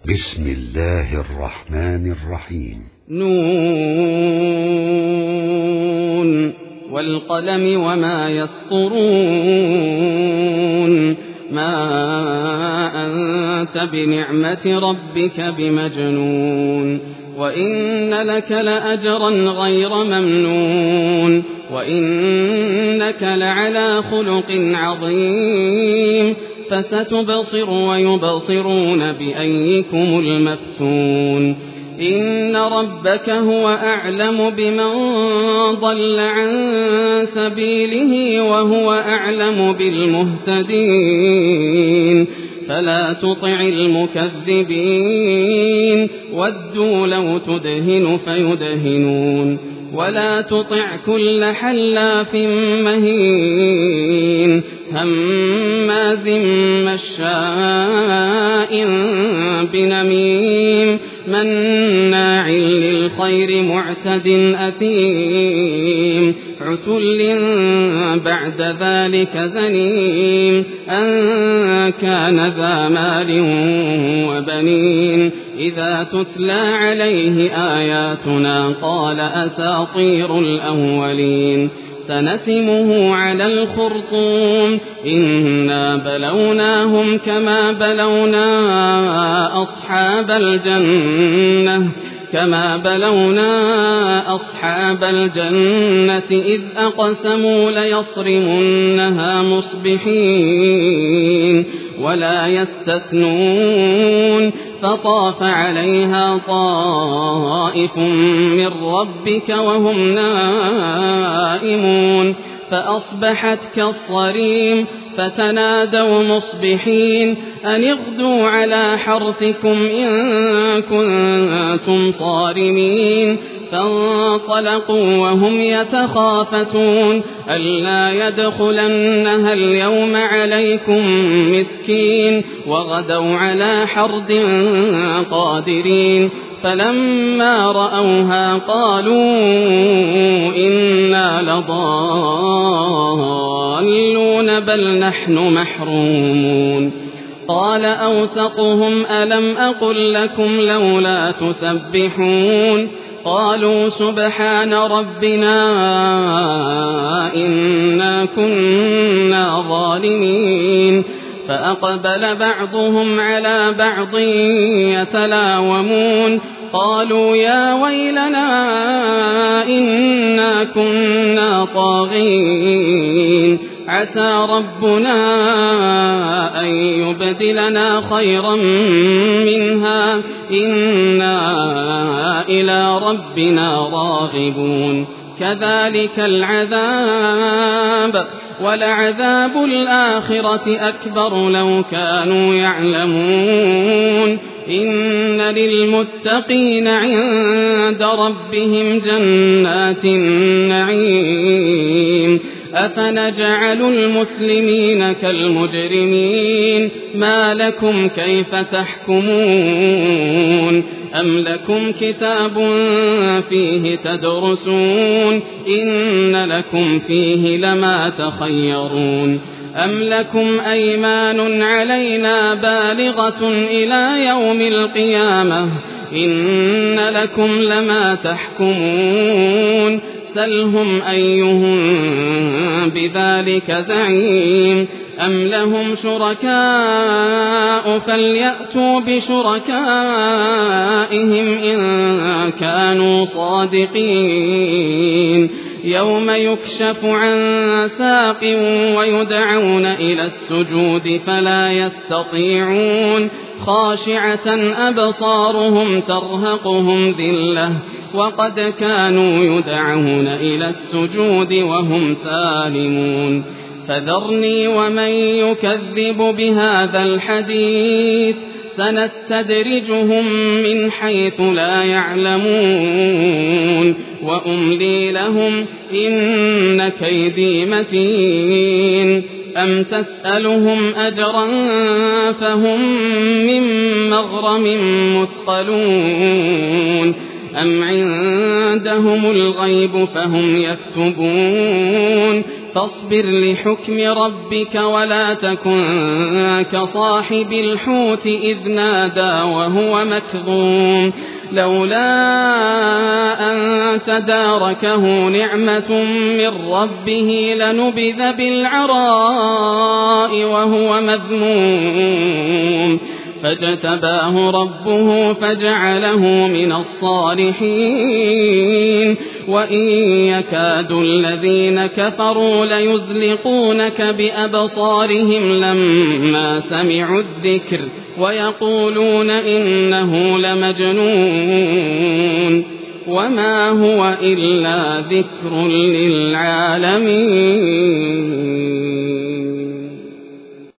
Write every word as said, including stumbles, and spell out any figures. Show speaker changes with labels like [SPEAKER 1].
[SPEAKER 1] بسم الله الرحمن الرحيم.
[SPEAKER 2] نون والقلم وما يسطرون. ما أنت بنعمة ربك بمجنون. وإن لك لأجرا غير ممنون. وإنك لعلى خلق عظيم. فستبصر ويبصرون بأيكم المفتون. إن ربك هو أعلم بمن ضل عن سبيله وهو أعلم بالمهتدين. فلا تطع المكذبين ودوا لو تدهن فيدهنون. ولا تطع كل حلاف مهين هماز مشاء بنميم مناع للخير معتد أثيم عتل بعد ذلك زنيم أن كان ذا مال وبنين. إذا تتلى عليه آياتنا قال أساطير الأولين. سنسمه على الخرطوم. إنا بلوناهم كما بلونا أصحاب الجنة كما بلونا أصحاب الجنة إذ أقسموا ليصرمنها مصبحين ولا يستثنون. فطاف عليها طائف من ربك وهم نائمون فأصبحت كالصريم. فتنادوا مصبحين أن اغدوا على حرثكم إن كنتم صارمين. فانطلقوا وهم يتخافتون ألا يدخلنها اليوم عليكم مسكين. وغدوا على حرد قادرين. فلما رأوها قالوا إنا لضالون بل نحن محرومون. قال أوسطهم ألم أقل لكم لولا تسبحون. قالوا سبحان ربنا إنا كنا ظالمين. فأقبل بعضهم على بعض يتلاومون. قالوا يا ويلنا إنا كنا طاغين. عسى ربنا أن يبدلنا خيرا منها إنا إلى ربنا راغبون. كذلك العذاب ولعذاب الآخرة أكبر لو كانوا يعلمون. إن للمتقين عند ربهم جنات النعيم. أفنجعل المسلمين كالمجرمين ما لكم كيف تحكمون. أم لكم كتاب فيه تدرسون إن لكم فيه لما تخيرون. أم لكم أيمان علينا بالغة إلى يوم القيامة إن لكم لما تحكمون. سلهم أيهم بذلك زعيم. أم لهم شركاء فليأتوا بشركائهم إن كانوا صادقين. يوم يكشف عن ساق ويدعون إلى السجود فلا يستطيعون. خاشعة أبصارهم ترهقهم ذلة وقد كانوا يدعون إلى السجود وهم سالمون. فذرني ومن يكذب بهذا الحديث سنستدرجهم من حيث لا يعلمون. وأملي لهم إن كيدي متين. أم تسألهم أجرا فهم من مغرم مثقلون. أم عندهم الغيب فهم يكتبون. فاصبر لحكم ربك ولا تكن كصاحب الحوت إذ نادى وهو مكظوم لولا أن تداركه نعمة من ربه لنبذ بالعراء وهو مذموم فاجتباه ربه فجعله من الصالحين وإن يكاد الذين كفروا ليزلقونك بأبصارهم لما سمعوا الذكر ويقولون إنه لمجنون وما هو إلا ذكر للعالمين.